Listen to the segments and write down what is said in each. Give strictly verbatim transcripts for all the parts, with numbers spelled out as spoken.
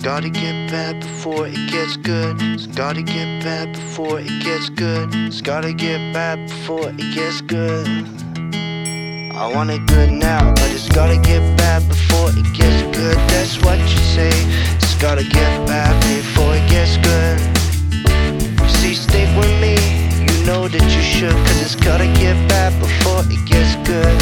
gotta get bad before it gets good. It's gotta get bad before it gets good. It's gotta get bad before it gets good. I want it good now, but it's gotta get bad before it gets good. That's what you say. It's gotta get bad before it gets good. See, stick with me, you know that you should, cause it's gotta get bad before it gets good.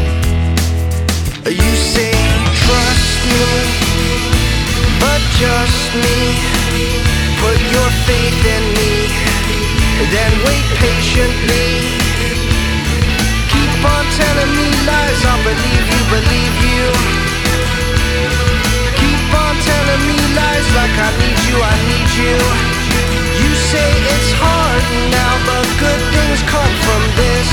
You say trust me, but just me. Put your faith in me, then wait patiently. Keep on telling me lies, I'll believe you, believe you. Keep on telling me lies like I need you, I need you. You say it's hard now, but good things come from this.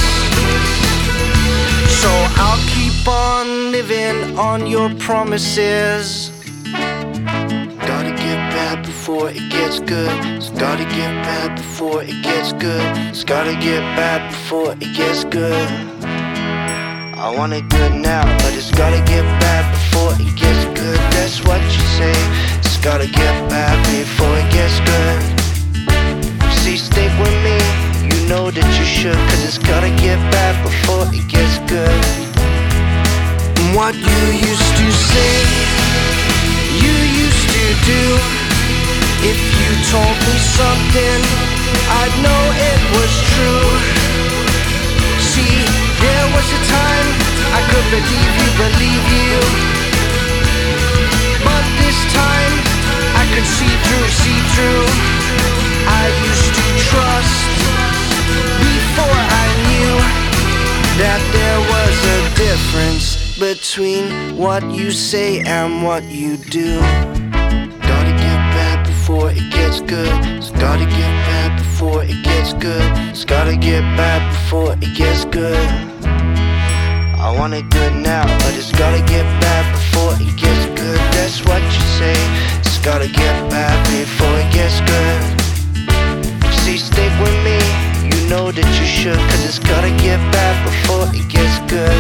So I'll keep on living on your promises. Gotta get bad before it gets good. It's gotta get bad before it gets good. It's gotta get bad before it gets good. I want it good now, but it's gotta get bad before it gets good. That's what you say. It's gotta get bad before it gets good. See, stick with me, you know that you should, cause it's gotta get bad before it gets good. What you used to say, you used to do. If you told me something, I'd know it was true. See, there was a time I could believe you, believe you. But this time I could see through, see through. I used to trust before I knew that there was a difference between what you say and what you do. Gotta get bad before it gets good. It's gotta get bad before it gets good. It's gotta get bad before it gets good. I want it good now, but it's gotta get bad before it gets good. That's what you say. It's gotta get bad before it gets good. See, stick with me, you know that you should, cause it's gotta get bad before it gets good.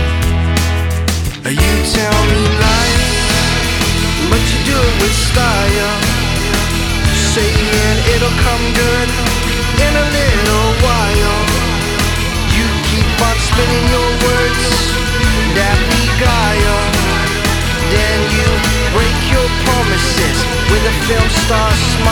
You tell me lies, but you do it with style, saying it'll come good in a little while. You keep on spinning your words that beguile. Then you break your promises with a film star smile.